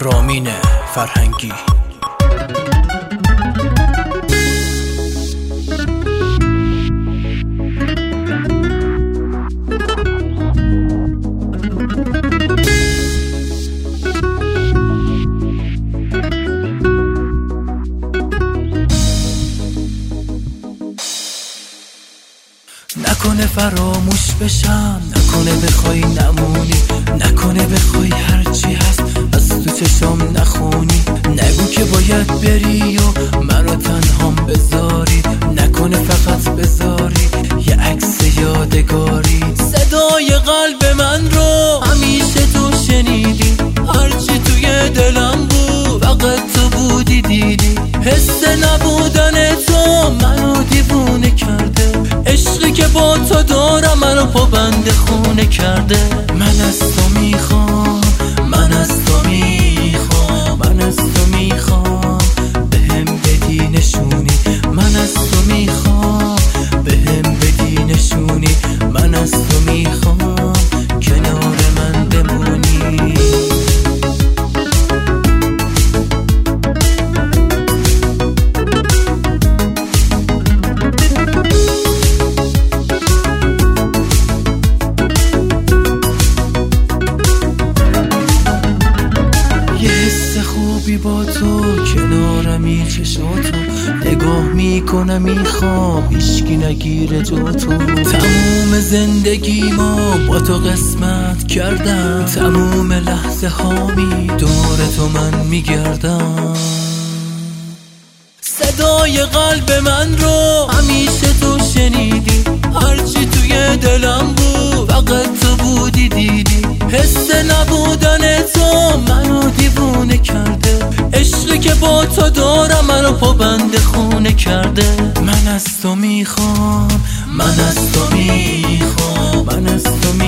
رامین فرهنگی. نکنه فراموش بشم، نکنه بخوای نمونی، نکنه بخوای هرچی هست از تو چشم نخونی. نگو که باید بری و منو تنهام بذاری، نکنه فقط بذاری یه عکس یادگاری. صدای قلب من رو همیشه تو شنیدی، هرچی توی دلم بود فقط تو بودی دیدی. حس نبودن تو منو دیوونه کرده، عشقی که با تو دارم منو پابند خونه کرده. من از تو میخوام، من از تو میخوام، من از تو میخوام بهم بدی نشونی. من از تو میخوام بهم بدی نشونی. من از تو میخوام کنار من بمونی. خوبی با تو کنارمی، چشاتو نگاه میکنم میخوام هیچکی نگیره جو تو. تموم زندگی ما با تو قسمت کردم، تموم لحظه هامی دور تو من میگردم. صدای قلب من رو همیشه تو شنیدی، هرچی توی دلم بود فقط تو بودی دیدی. حس نبودن تو منو دیوونه کرده، عشقی که با تو دارم منو پابند خونه کرده. من از تو میخوام، من از تو میخوام، من از تو